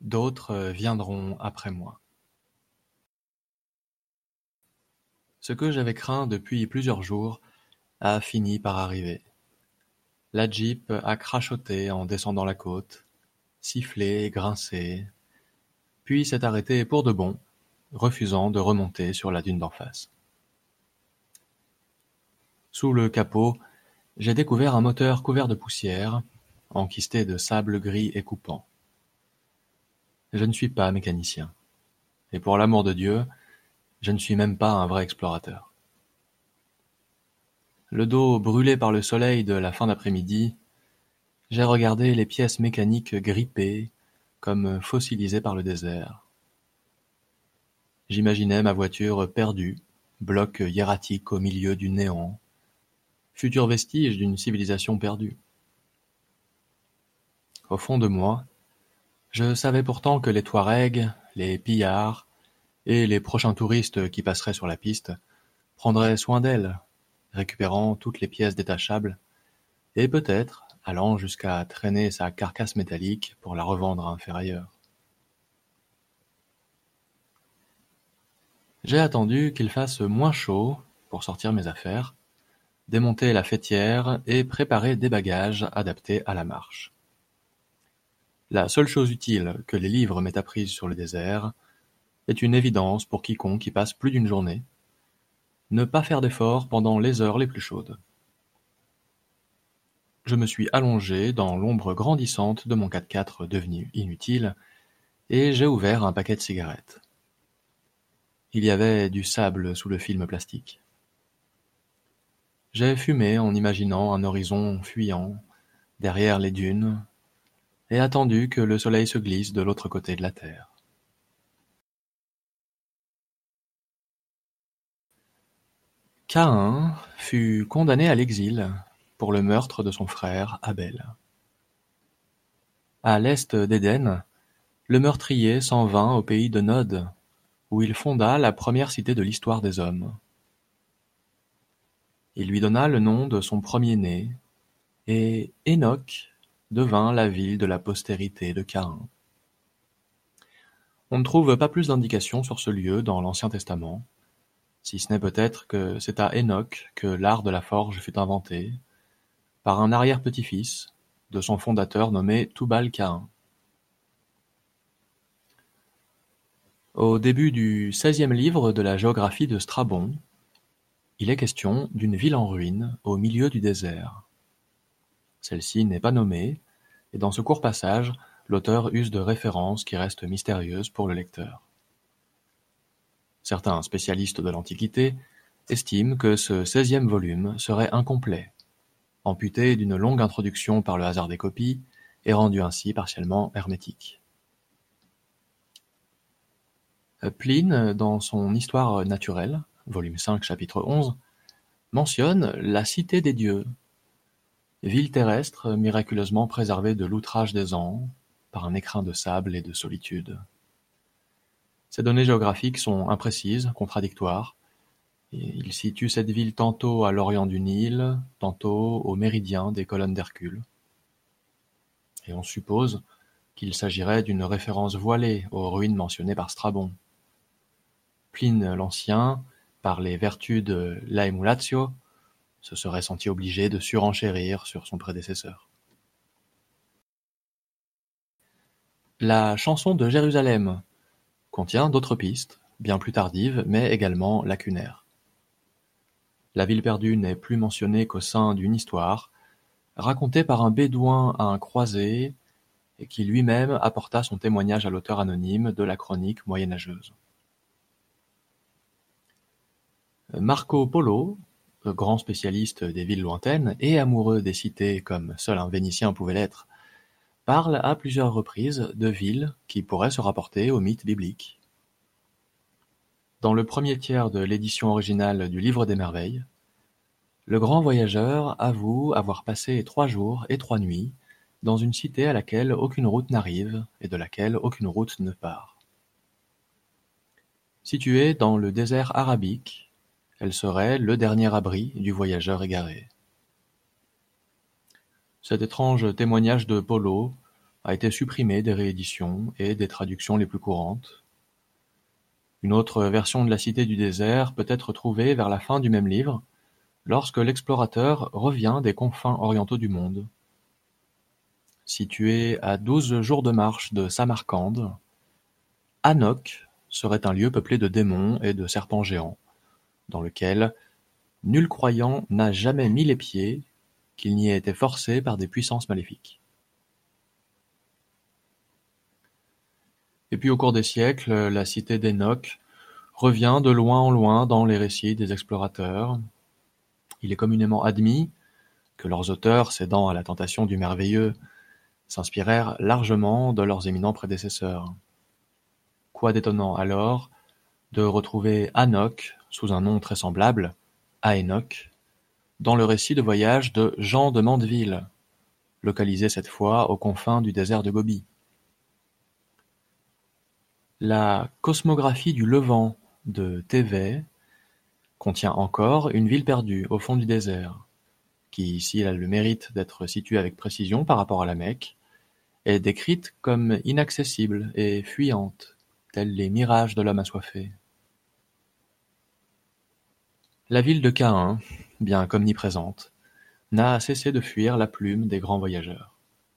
d'autres viendront après moi. Ce que j'avais craint depuis plusieurs jours a fini par arriver. La Jeep a crachoté en descendant la côte, sifflé et grincé, puis s'est arrêtée pour de bon, refusant de remonter sur la dune d'en face. Sous le capot, j'ai découvert un moteur couvert de poussière, enquisté de sable gris et coupant. Je ne suis pas mécanicien. Et pour l'amour de Dieu, je ne suis même pas un vrai explorateur. Le dos brûlé par le soleil de la fin d'après-midi, j'ai regardé les pièces mécaniques grippées, comme fossilisées par le désert. J'imaginais ma voiture perdue, bloc hiératique au milieu du néant, futur vestige d'une civilisation perdue. Au fond de moi, je savais pourtant que les Touaregs, les pillards et les prochains touristes qui passeraient sur la piste prendraient soin d'elle, récupérant toutes les pièces détachables et peut-être allant jusqu'à traîner sa carcasse métallique pour la revendre à un ferrailleur. J'ai attendu qu'il fasse moins chaud pour sortir mes affaires, démonter la faîtière et préparer des bagages adaptés à la marche. La seule chose utile que les livres m'aient apprise sur le désert est une évidence pour quiconque y passe plus d'une journée: ne pas faire d'efforts pendant les heures les plus chaudes. Je me suis allongé dans l'ombre grandissante de mon 4x4 devenu inutile et j'ai ouvert un paquet de cigarettes. Il y avait du sable sous le film plastique. J'ai fumé en imaginant un horizon fuyant derrière les dunes et attendu que le soleil se glisse de l'autre côté de la terre. Caïn fut condamné à l'exil pour le meurtre de son frère Abel. À l'est d'Éden, le meurtrier s'en vint au pays de Nod, où il fonda la première cité de l'histoire des hommes. Il lui donna le nom de son premier-né, et Enoch devint la ville de la postérité de Caïn. On ne trouve pas plus d'indications sur ce lieu dans l'Ancien Testament, si ce n'est peut-être que c'est à Enoch que l'art de la forge fut inventé, par un arrière-petit-fils de son fondateur nommé Tubal-Caïn. Au début du 16e livre de la géographie de Strabon, il est question d'une ville en ruine au milieu du désert. Celle-ci n'est pas nommée, et dans ce court passage, l'auteur use de références qui restent mystérieuses pour le lecteur. Certains spécialistes de l'Antiquité estiment que ce 16e volume serait incomplet, amputé d'une longue introduction par le hasard des copies et rendu ainsi partiellement hermétique. Pline, dans son Histoire naturelle, volume 5, chapitre 11, mentionne la cité des dieux, ville terrestre miraculeusement préservée de l'outrage des ans par un écrin de sable et de solitude. Ces données géographiques sont imprécises, contradictoires. Il situe cette ville tantôt à l'orient du Nil, tantôt au méridien des colonnes d'Hercule. Et on suppose qu'il s'agirait d'une référence voilée aux ruines mentionnées par Strabon. Pline l'Ancien, par les vertus de l'Aemulatio, se serait senti obligé de surenchérir sur son prédécesseur. La chanson de Jérusalem contient d'autres pistes, bien plus tardives, mais également lacunaires. La ville perdue n'est plus mentionnée qu'au sein d'une histoire, racontée par un bédouin à un croisé, et qui lui-même apporta son témoignage à l'auteur anonyme de la chronique moyenâgeuse. Marco Polo, grand spécialiste des villes lointaines et amoureux des cités comme seul un Vénitien pouvait l'être, parle à plusieurs reprises de villes qui pourraient se rapporter au mythe biblique. Dans le premier tiers de l'édition originale du Livre des Merveilles, le grand voyageur avoue avoir passé 3 jours et 3 nuits dans une cité à laquelle aucune route n'arrive et de laquelle aucune route ne part. Située dans le désert arabique, elle serait le dernier abri du voyageur égaré. Cet étrange témoignage de Polo a été supprimé des rééditions et des traductions les plus courantes. Une autre version de la Cité du désert peut être trouvée vers la fin du même livre, lorsque l'explorateur revient des confins orientaux du monde. Situé à 12 jours de marche de Samarcande, Hanok serait un lieu peuplé de démons et de serpents géants, dans lequel nul croyant n'a jamais mis les pieds, qu'il n'y ait été forcé par des puissances maléfiques. Et puis au cours des siècles, la cité d'Enoch revient de loin en loin dans les récits des explorateurs. Il est communément admis que leurs auteurs, cédant à la tentation du merveilleux, s'inspirèrent largement de leurs éminents prédécesseurs. Quoi d'étonnant alors de retrouver Hanok sous un nom très semblable, Aenoch, dans le récit de voyage de Jean de Mandeville, localisé cette fois aux confins du désert de Gobi. La cosmographie du Levant de Thévet contient encore une ville perdue au fond du désert, qui, si elle a le mérite d'être située avec précision par rapport à la Mecque, est décrite comme inaccessible et fuyante, tels les mirages de l'homme assoiffé. La ville de Caïn, bien qu'omniprésente, n'a cessé de fuir la plume des grands voyageurs.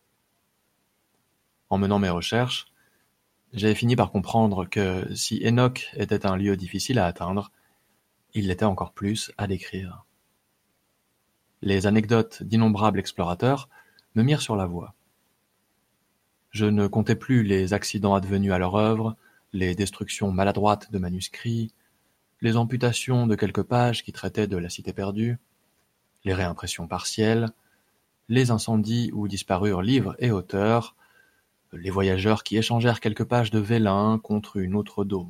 En menant mes recherches, j'ai fini par comprendre que si Enoch était un lieu difficile à atteindre, il l'était encore plus à décrire. Les anecdotes d'innombrables explorateurs me mirent sur la voie. Je ne comptais plus les accidents advenus à leur œuvre, les destructions maladroites de manuscrits, les amputations de quelques pages qui traitaient de la cité perdue, les réimpressions partielles, les incendies où disparurent livres et auteurs, les voyageurs qui échangèrent quelques pages de vélin contre une autre d'eau.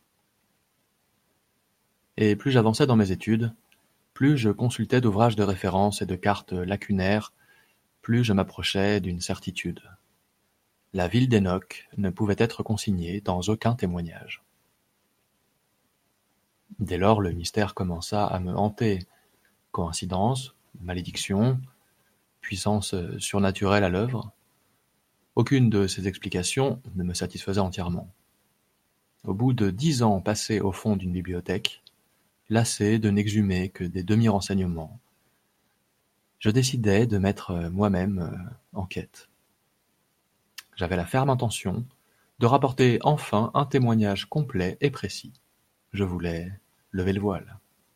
Et plus j'avançais dans mes études, plus je consultais d'ouvrages de référence et de cartes lacunaires, plus je m'approchais d'une certitude. La ville d'Enoch ne pouvait être consignée dans aucun témoignage. Dès lors, le mystère commença à me hanter. Coïncidence, malédiction, puissance surnaturelle à l'œuvre? Aucune de ces explications ne me satisfaisait entièrement. Au bout de 10 ans passés au fond d'une bibliothèque, lassé de n'exhumer que des demi-renseignements, je décidai de mettre moi-même en quête. J'avais la ferme intention de rapporter enfin un témoignage complet et précis. Je voulais lever le voile.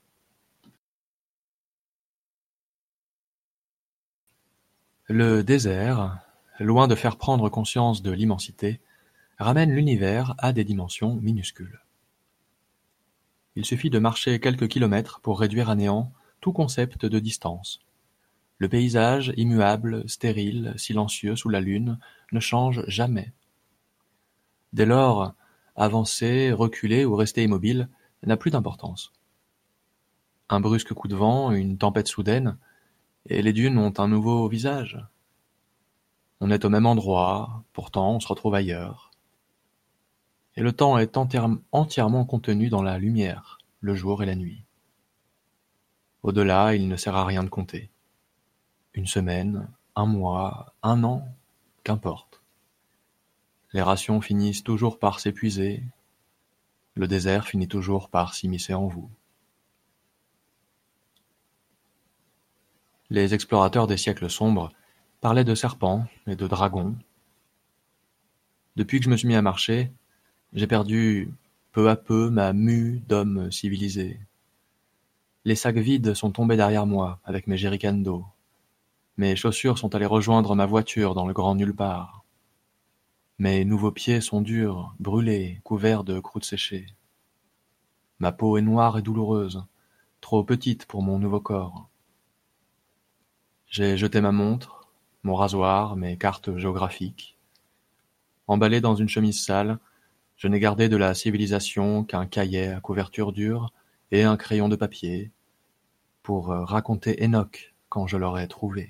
Le désert, loin de faire prendre conscience de l'immensité, ramène l'univers à des dimensions minuscules. Il suffit de marcher quelques kilomètres pour réduire à néant tout concept de distance. Le paysage, immuable, stérile, silencieux sous la lune, ne change jamais. Dès lors, avancer, reculer ou rester immobile n'a plus d'importance. Un brusque coup de vent, une tempête soudaine, et les dunes ont un nouveau visage. On est au même endroit, pourtant on se retrouve ailleurs. Et le temps est entièrement contenu dans la lumière, le jour et la nuit. Au-delà, il ne sert à rien de compter. Une semaine, un mois, un an, qu'importe. Les rations finissent toujours par s'épuiser, le désert finit toujours par s'immiscer en vous. Les explorateurs des siècles sombres parlaient de serpents et de dragons. Depuis que je me suis mis à marcher, j'ai perdu peu à peu ma mue d'homme civilisé. Les sacs vides sont tombés derrière moi avec mes jerrycans d'eau. Mes chaussures sont allées rejoindre ma voiture dans le grand nulle part. Mes nouveaux pieds sont durs, brûlés, couverts de croûtes séchées. Ma peau est noire et douloureuse, trop petite pour mon nouveau corps. J'ai jeté ma montre, mon rasoir, mes cartes géographiques. Emballé dans une chemise sale, je n'ai gardé de la civilisation qu'un cahier à couverture dure et un crayon de papier pour raconter Enoch quand je l'aurai trouvé.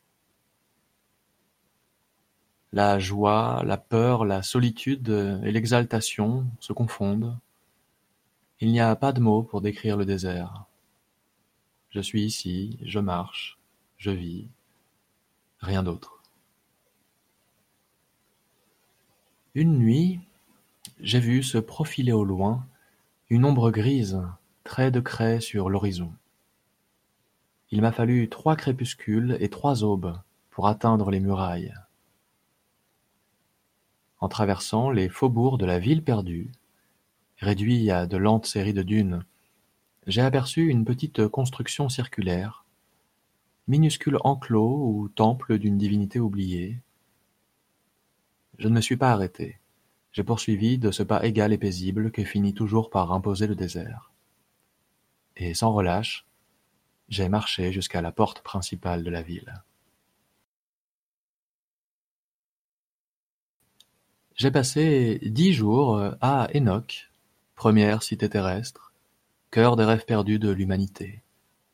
La joie, la peur, la solitude et l'exaltation se confondent. Il n'y a pas de mots pour décrire le désert. Je suis ici, je marche, je vis, rien d'autre. Une nuit, j'ai vu se profiler au loin une ombre grise, trait de craie sur l'horizon. Il m'a fallu 3 crépuscules et 3 aubes pour atteindre les murailles. En traversant les faubourgs de la ville perdue, réduits à de lentes séries de dunes, j'ai aperçu une petite construction circulaire, minuscule enclos ou temple d'une divinité oubliée. Je ne me suis pas arrêté. J'ai poursuivi de ce pas égal et paisible que finit toujours par imposer le désert. Et sans relâche, j'ai marché jusqu'à la porte principale de la ville. J'ai passé 10 jours à Enoch, première cité terrestre, cœur des rêves perdus de l'humanité.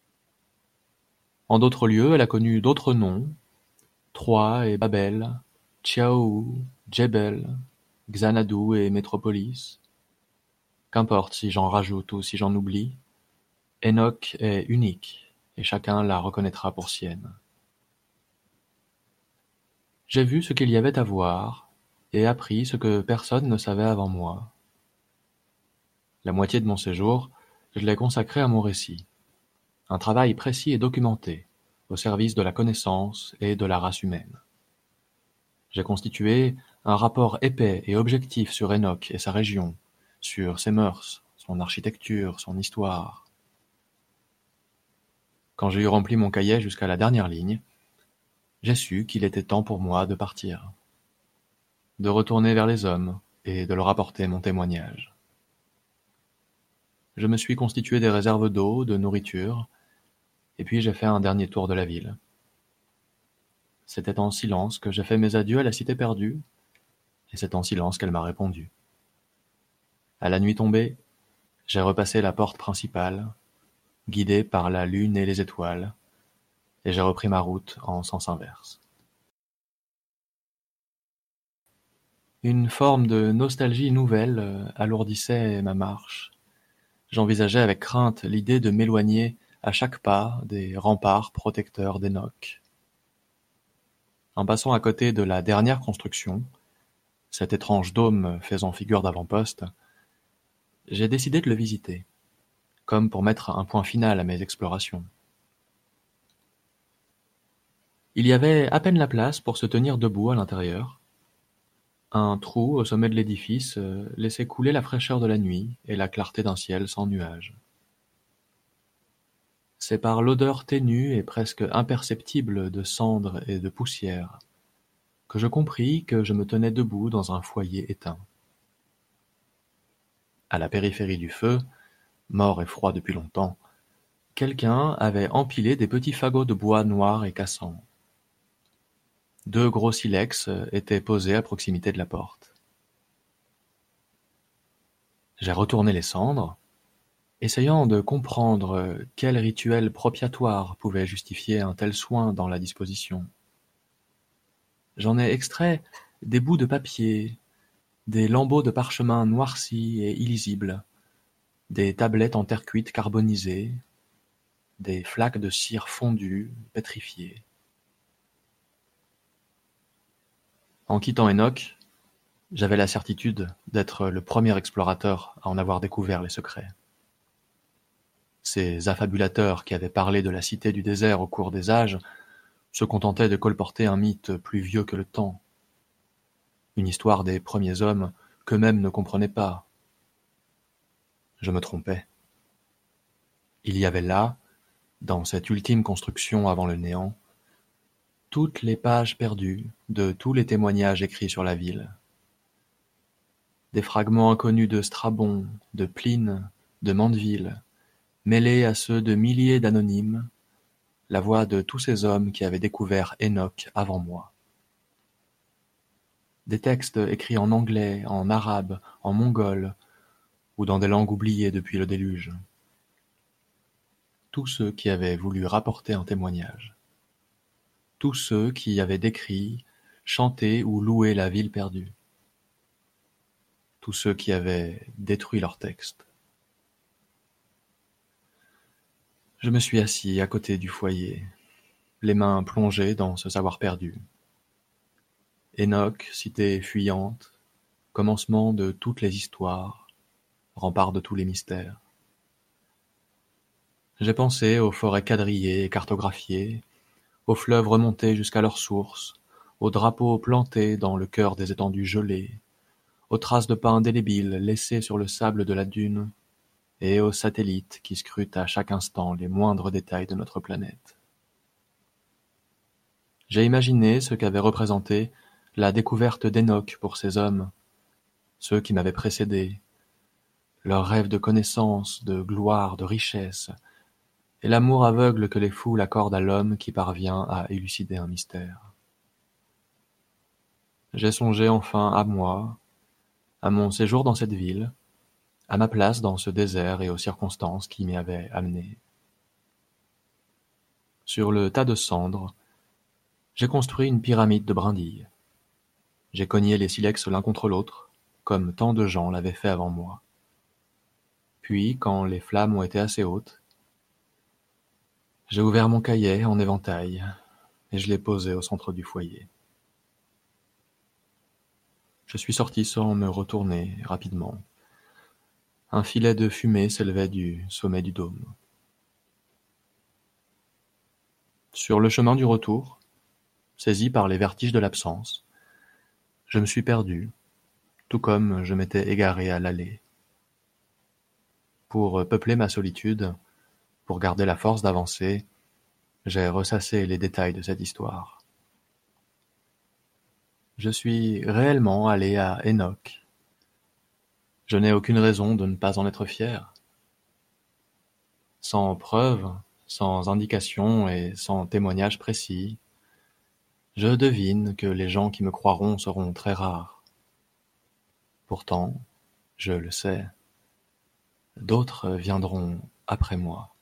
En d'autres lieux, elle a connu d'autres noms, Troie et Babel, Tchaou, Djebel, Xanadu et Métropolis. Qu'importe si j'en rajoute ou si j'en oublie, Enoch est unique, et chacun la reconnaîtra pour sienne. J'ai vu ce qu'il y avait à voir, et appris ce que personne ne savait avant moi. La moitié de mon séjour, je l'ai consacré à mon récit. Un travail précis et documenté, au service de la connaissance et de la race humaine. J'ai constitué un rapport épais et objectif sur Enoch et sa région, sur ses mœurs, son architecture, son histoire. Quand j'ai eu rempli mon cahier jusqu'à la dernière ligne, j'ai su qu'il était temps pour moi de partir, de retourner vers les hommes et de leur apporter mon témoignage. Je me suis constitué des réserves d'eau, de nourriture, et puis j'ai fait un dernier tour de la ville. C'était en silence que j'ai fait mes adieux à la cité perdue, et c'est en silence qu'elle m'a répondu. À la nuit tombée, j'ai repassé la porte principale, guidé par la lune et les étoiles, et j'ai repris ma route en sens inverse. Une forme de nostalgie nouvelle alourdissait ma marche. J'envisageais avec crainte l'idée de m'éloigner à chaque pas des remparts protecteurs d'Enoch. En passant à côté de la dernière construction, cet étrange dôme faisant figure d'avant-poste, j'ai décidé de le visiter, comme pour mettre un point final à mes explorations. Il y avait à peine la place pour se tenir debout à l'intérieur. Un trou au sommet de l'édifice laissait couler la fraîcheur de la nuit et la clarté d'un ciel sans nuages. C'est par l'odeur ténue et presque imperceptible de cendres et de poussière que je compris que je me tenais debout dans un foyer éteint. À la périphérie du feu, mort et froid depuis longtemps, quelqu'un avait empilé des petits fagots de bois noir et cassant. 2 gros silex étaient posés à proximité de la porte. J'ai retourné les cendres, essayant de comprendre quel rituel propiatoire pouvait justifier un tel soin dans la disposition. J'en ai extrait des bouts de papier, des lambeaux de parchemin noircis et illisibles, des tablettes en terre cuite carbonisées, des flaques de cire fondue, pétrifiées. En quittant Enoch, j'avais la certitude d'être le premier explorateur à en avoir découvert les secrets. Ces affabulateurs qui avaient parlé de la cité du désert au cours des âges se contentaient de colporter un mythe plus vieux que le temps, une histoire des premiers hommes qu'eux-mêmes ne comprenaient pas. Je me trompais. Il y avait là, dans cette ultime construction avant le néant, toutes les pages perdues de tous les témoignages écrits sur la ville. Des fragments inconnus de Strabon, de Pline, de Mandeville, mêlés à ceux de milliers d'anonymes, la voix de tous ces hommes qui avaient découvert Enoch avant moi. Des textes écrits en anglais, en arabe, en mongol, ou dans des langues oubliées depuis le déluge. Tous ceux qui avaient voulu rapporter un témoignage. Tous ceux qui avaient décrit, chanté ou loué la ville perdue. Tous ceux qui avaient détruit leurs textes. Je me suis assis à côté du foyer, les mains plongées dans ce savoir perdu. Enoch, cité fuyante, commencement de toutes les histoires, rempart de tous les mystères. J'ai pensé aux forêts quadrillées et cartographiées, aux fleuves remontés jusqu'à leur source, aux drapeaux plantés dans le cœur des étendues gelées, aux traces de pas indélébiles laissées sur le sable de la dune, et aux satellites qui scrutent à chaque instant les moindres détails de notre planète. J'ai imaginé ce qu'avait représenté la découverte d'Enoch pour ces hommes, ceux qui m'avaient précédé, leurs rêves de connaissance, de gloire, de richesse, et l'amour aveugle que les foules accordent à l'homme qui parvient à élucider un mystère. J'ai songé enfin à moi, à mon séjour dans cette ville, à ma place dans ce désert et aux circonstances qui m'y avaient amené. Sur le tas de cendres, j'ai construit une pyramide de brindilles. J'ai cogné les silex l'un contre l'autre, comme tant de gens l'avaient fait avant moi. Puis, quand les flammes ont été assez hautes, j'ai ouvert mon cahier en éventail et je l'ai posé au centre du foyer. Je suis sorti sans me retourner rapidement. Un filet de fumée s'élevait du sommet du dôme. Sur le chemin du retour, saisi par les vertiges de l'absence, je me suis perdu, tout comme je m'étais égaré à l'aller. Pour peupler ma solitude, pour garder la force d'avancer, j'ai ressassé les détails de cette histoire. Je suis réellement allé à Enoch. Je n'ai aucune raison de ne pas en être fier. Sans preuve, sans indication et sans témoignage précis, je devine que les gens qui me croiront seront très rares. Pourtant, je le sais, d'autres viendront après moi.